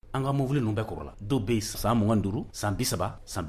an ka mobili ninnu bɛɛ kɔrɔla dɔw bɛ yen san 25 san 30 san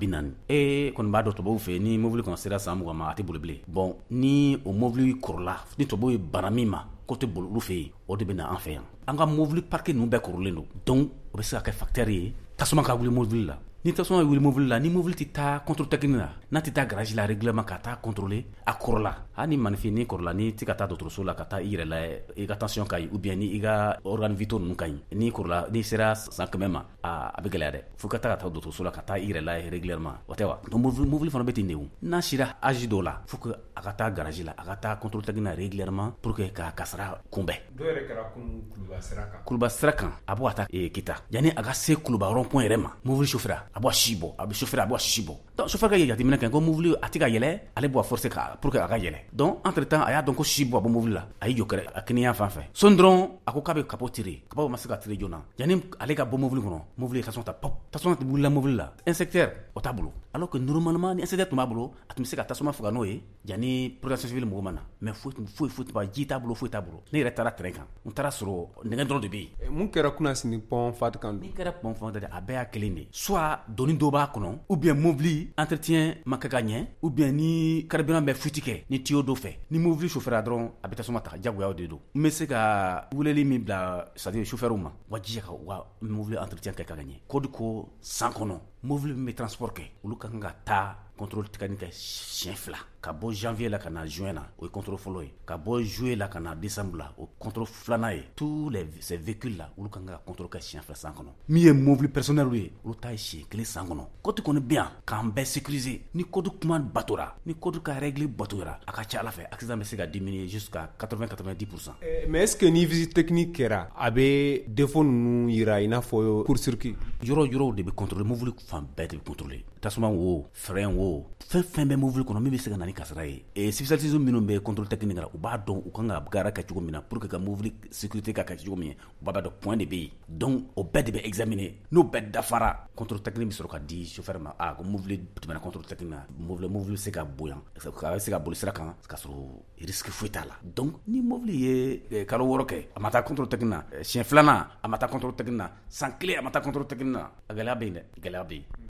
40 kɔni b'a dɔn tubabuw fɛ ni mobili kɔni sera san 20 ma a tɛ boli bilen bon ni o mobili kɔrɔla ni tubabuw ye bana min ma ko tɛ boli olu fɛ yen o de bɛ na an fɛ yan an ka mobili parquet ninnu bɛɛ kɔrɔlen don donc o bɛ se ka kɛ facteur ye tasuma ka wuli mobili la ni tasuma wuli mobili la ni mobili tɛ taa contrôle technique la n'a tɛ taa garage la règlement ka taa contrôler a kɔrɔla hali ni manifin ni kɔrɔla ni tɛ ka taa dɔgɔtɔrɔso la ka taa i yɛrɛ la i ka tension ka ɲi ou bien ni i ka organe vitaux ninnu ka ɲi ni kɔrɔla ni sera san 100 ma a bɛ gɛlɛya dɛ fo ka taa dɔgɔtɔrɔso la ka taa i yɛrɛ la régulièrement o tɛ wa donc mobili fana bɛ ten de o n'a sera âge dɔw la faut que a ka taa garage la a ka taa contrôle technique na régulièrement pour que k'a kasara kunbɛn dɔw yɛrɛ kɛra kun kuluba sira kan a bɔ ka taa kita yanni a ka se kuluba rond point yɛrɛ ma mobili chauffeur a bɔ a si bɔ a bɛ chauffeur a bɔ a si bɔ donc chauffeur ka jateminɛ kɛ ko mobili a tɛ ka yɛlɛ ale bɔ a forcer pour que a ka yɛlɛ donc entre temps a y'a dɔn ko si bɔ a bɔ mobili la a y'i jɔ kɛrɛ a kɛnɛya fan fɛ son dɔrɔn a ko k'a bɛ capot tirer capot ma se ka tirer joona yanni ale ka bɔ mobili kɔnɔ mobili ye tasuma ta pop tasuma wulila mobili la inspecteur o t'a bolo alors que normalement ni inspecteur tun b'a bolo a tun bɛ se ka tasuma faga n'o ye yanni protection civile mɔgɔw ma na mais foyi ji t'a bolo foyi t'a bolo ne yɛrɛ taara terrain kan n taara sɔrɔ nɛgɛ dɔrɔn de bɛ yen mun kɛra kunnasini pont Fatikan min kɛra pont Fatikan a bɛɛ y'a kelen de soit doni dɔ b'a kɔnɔ ou bien mobili entretien ma kɛ ka ɲɛ ou bien ni carburant bɛ fuite kɛ ni tuyau dɔ fɛ ni mobili chauffeur a dɔrɔn a bɛ tasuma ta jagoya de don n bɛ se ka weleli min bila c'est-à-dire chauffeur ma wa jija ka wa mobili entretien kɛ ka ɲɛ code ko san kɔnɔ mobili min bɛ transport kɛ olu ka kan ka taa contrôle technique kɛ siɲɛ 2 ka bɔ janvier la ka na juin na o ye contrôle fɔlɔ ye ka bɔ juillet la ka na décembre la o contrôle 2nan ye tous ces véhicules là olu kan ka contrôle kɛ siɲɛ 2 san kɔnɔ min ye mobili personnel ye olu ta ye siɲɛ 1 san kɔnɔ code kɔni bɛ yan k'an bɛɛ sécuriser ni code kuma batora ni code ka règle batoyara a ka ca ala fɛ accident bɛ se ka diminuer jusqu'à 80-90%. Mais est-ce que ni visite technique kɛra a bɛ défaut ninnu yira i n'a fɔ court circuit yɔrɔw de bɛ contrôler mobili fan bɛɛ de bɛ contrôler tasuma wo frein wo fɛn bɛ mobili kɔnɔ min bɛ se ka na ni kasara ye spécialistes minnu bɛ contrôle technique la u b'a dɔn u kan ka baara kɛ cogo min na pour que ka mobili sécurité ka kɛ cogo min u b'a dɔn point de bɛ yen donc o bɛɛ de bɛ examiner n'o bɛɛ dafara contrôle technique bɛ sɔrɔ ka di chauffeur ma ko mobili tɛmɛna contrôle technique na mobili bɛ se ka bonya a bɛ se ka boli sira kan ka sɔrɔ risque foyi t'a la donc ni mobili ye kalo 6 kɛ a ma taa contrôle technique na siɲɛ 2nan a ma taa contrôle technique na san 1 a ma taa contrôle technique na a gɛlɛya bɛ yen dɛ gɛlɛya bɛ yen